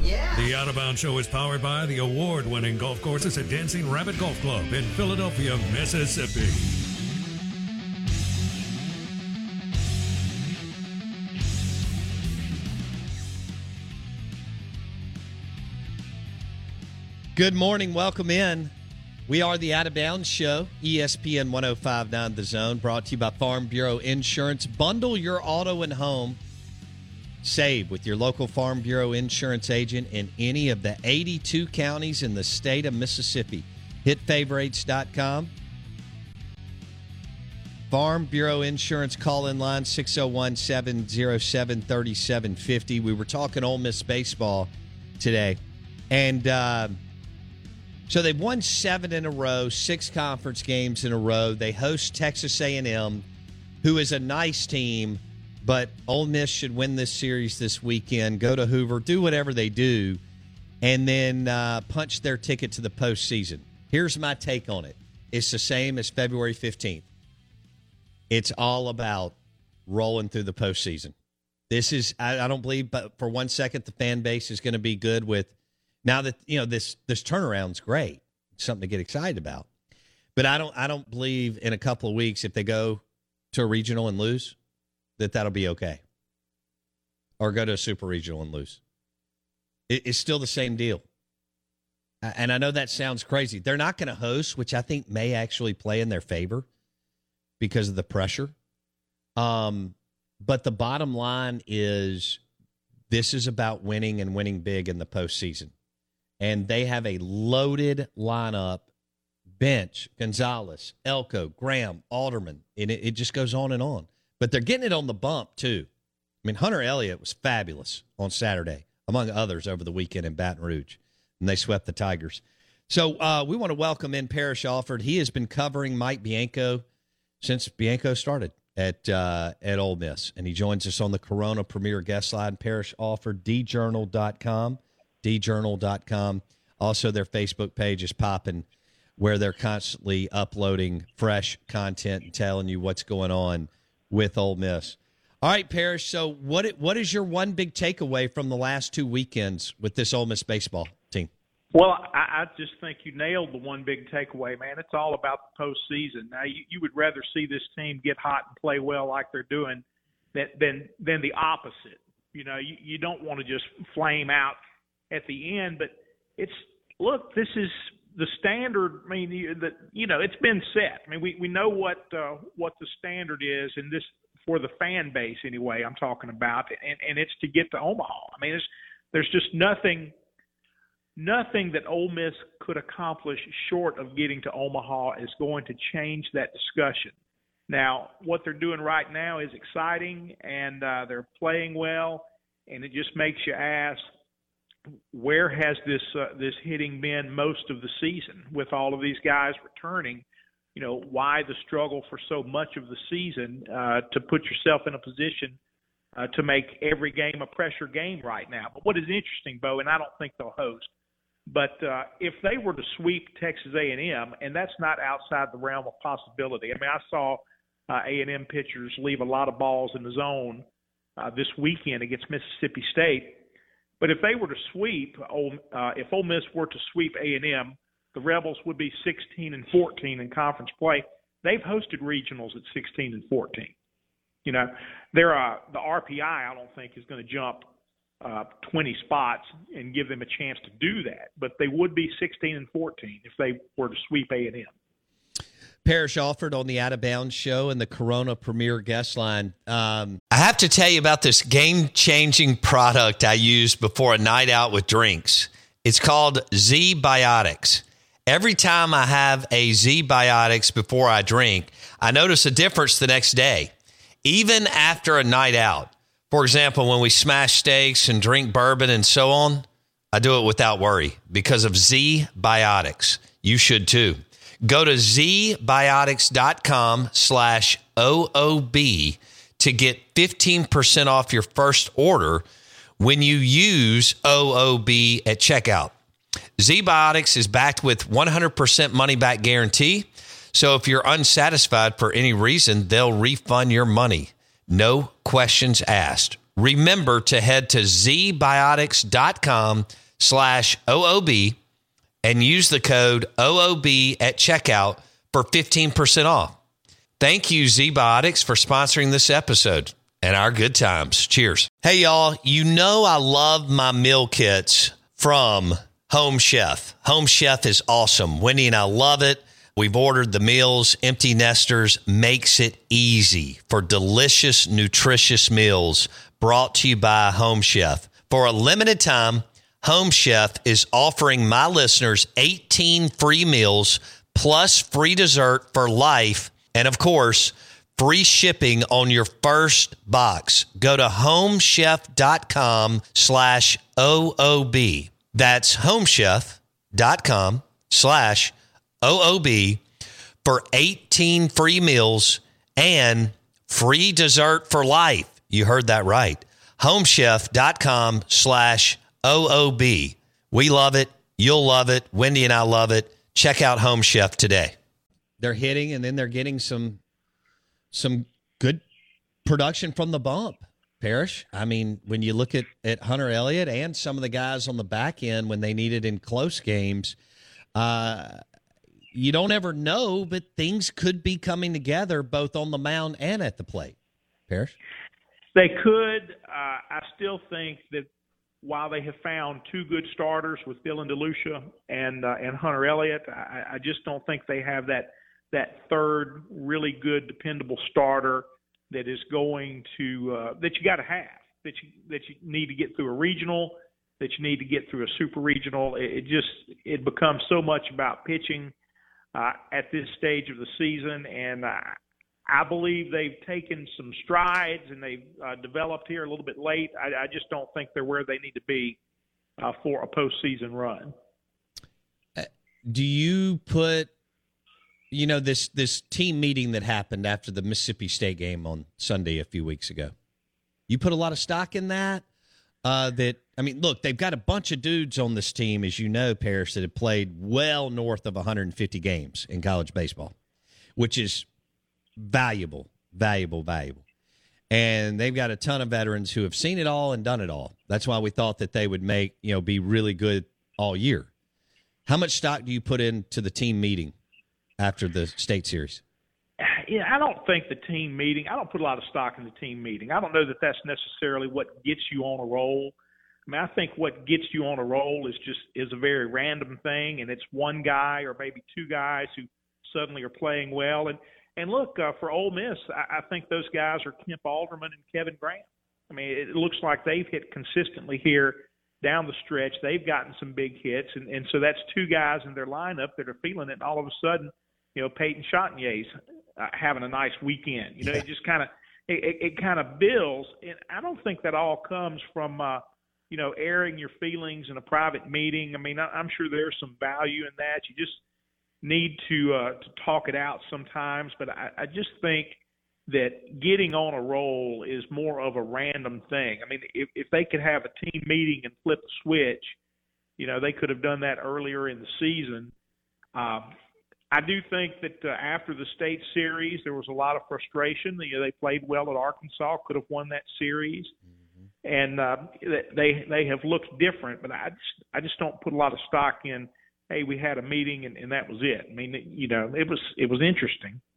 Yeah. The Out of Bounds Show is powered by the award-winning golf courses at Dancing Rabbit Golf Club in Philadelphia, Mississippi. Good morning. Welcome in. We are the Out of Bounds Show, ESPN 105.9 The Zone, brought to you by Farm Bureau Insurance. Bundle your auto and home. Save with your local Farm Bureau insurance agent in any of the 82 counties in the state of Mississippi. Hit favorites.com. Farm Bureau Insurance call-in line 601-707-3750. We were talking Ole Miss baseball today, and so they've won 7 in a row, 6 conference games in a row. They host Texas A&M, who is a nice team, but Ole Miss should win this series this weekend, go to Hoover, do whatever they do, and then punch their ticket to the postseason. Here's my take on it. It's the same as February 15th. It's all about rolling through the postseason. This is, I don't believe, but for 1 second, the fan base is going to be good with, now that, you know, this turnaround's great. It's something to get excited about. But I don't believe in a couple of weeks, if they go to a regional and lose, that'll be okay. Or go to a super regional and lose. It's still the same deal. And I know that sounds crazy. They're not going to host, which I think may actually play in their favor because of the pressure. But the bottom line is this is about winning and winning big in the postseason. And they have a loaded lineup, bench, Gonzalez, Elko, Graham, Alderman, and it just goes on and on. But they're getting it on the bump, too. I mean, Hunter Elliott was fabulous on Saturday, among others over the weekend in Baton Rouge, and they swept the Tigers. So we want to welcome in Parrish Alford. He has been covering Mike Bianco since Bianco started at Ole Miss, and he joins us on the Corona Premier Guest Line. Parrish Alford, djournal.com. Also, their Facebook page is popping, where they're constantly uploading fresh content and telling you what's going on with Ole Miss. All right, Parrish, so what is your one big takeaway from the last 2 weekends with this Ole Miss baseball team? Well, I just think you nailed the one big takeaway, man. It's all about the postseason. Now, you would rather see this team get hot and play well like they're doing than the opposite. You know, you don't want to just flame out at the end, but this is the standard. I mean, it's been set. I mean, we know what the standard is, and this for the fan base anyway. I'm talking about, and it's to get to Omaha. I mean, there's just nothing that Ole Miss could accomplish short of getting to Omaha is going to change that discussion. Now, what they're doing right now is exciting, and they're playing well, and it just makes you ask, where has this hitting been most of the season with all of these guys returning? You know, why the struggle for so much of the season to put yourself in a position to make every game a pressure game right now? But what is interesting, Bo, and I don't think they'll host, but if they were to sweep Texas A&M, and that's not outside the realm of possibility. I mean, I saw A&M pitchers leave a lot of balls in the zone this weekend against Mississippi State. But if they were to sweep, if Ole Miss were to sweep A&M, the Rebels would be 16-14 in conference play. They've hosted regionals at 16-14. You know, the RPI, I don't think, is going to jump 20 spots and give them a chance to do that. But they would be 16-14 if they were to sweep A&M. Parrish Alford on the Out of Bounds Show and the Corona Premier Guest Line. I have to tell you about this game-changing product I used before a night out with drinks. It's called Z-Biotics. Every time I have a Z-Biotics before I drink, I notice a difference the next day, even after a night out. For example, when we smash steaks and drink bourbon and so on, I do it without worry because of Z-Biotics. You should too. Go to zbiotics.com/OOB to get 15% off your first order when you use OOB at checkout. Z-Biotics is backed with 100% money-back guarantee, so if you're unsatisfied for any reason, they'll refund your money. No questions asked. remember to head to zbiotics.com/OOB and use the code OOB at checkout for 15% off. Thank you, ZBiotics, for sponsoring this episode and our good times. Cheers. Hey, y'all, you know I love my meal kits from Home Chef. Home Chef is awesome. Wendy and I love it. We've ordered the meals. Empty Nesters makes it easy for delicious, nutritious meals brought to you by Home Chef. For a limited time, Home Chef is offering my listeners 18 free meals plus free dessert for life. And of course, free shipping on your first box. Go to homechef.com/OOB. That's homechef.com/OOB for 18 free meals and free dessert for life. You heard that right. homechef.com/OOB. We love it. You'll love it. Wendy and I love it. Check out Home Chef today. They're hitting, and then they're getting some good production from the bump, Parrish. I mean, when you look at Hunter Elliott and some of the guys on the back end when they need it in close games, you don't ever know, but things could be coming together both on the mound and at the plate. Parrish? They could. I still think that while they have found two good starters with Dylan DeLucia and Hunter Elliott, I just don't think they have that third really good, dependable starter that is going to that you got to have, that you need to get through a regional, that you need to get through a super regional. It becomes so much about pitching at this stage of the season, and I believe they've taken some strides and they've developed here a little bit late. I just don't think they're where they need to be for a postseason run. Do you put, this team meeting that happened after the Mississippi State game on Sunday a few weeks ago, you put a lot of stock in that? Look, they've got a bunch of dudes on this team, as you know, Parrish, that have played well north of 150 games in college baseball, which is valuable. And they've got a ton of veterans who have seen it all and done it all. That's why we thought that they would be really good all year. How much stock do you put into the team meeting after the state series? Yeah, I don't think the team meeting, I don't put a lot of stock in the team meeting. I don't know that that's necessarily what gets you on a roll. I think what gets you on a roll is a very random thing, and it's one guy or maybe two guys who suddenly are playing well. And look, for Ole Miss, I think those guys are Kemp Alderman and Kevin Grant. It looks like they've hit consistently here down the stretch. They've gotten some big hits, and so that's two guys in their lineup that are feeling it. And all of a sudden, Peyton Chantinier's having a nice weekend. It just kind of builds. And I don't think that all comes from airing your feelings in a private meeting. I'm sure there's some value in that. You just need to talk it out sometimes, but I just think that getting on a roll is more of a random thing. If they could have a team meeting and flip a switch, they could have done that earlier in the season. I do think that after the state series, there was a lot of frustration. They played well at Arkansas, could have won that series, and they have looked different. But I just don't put a lot of stock in, hey, we had a meeting and that was it. It was interesting.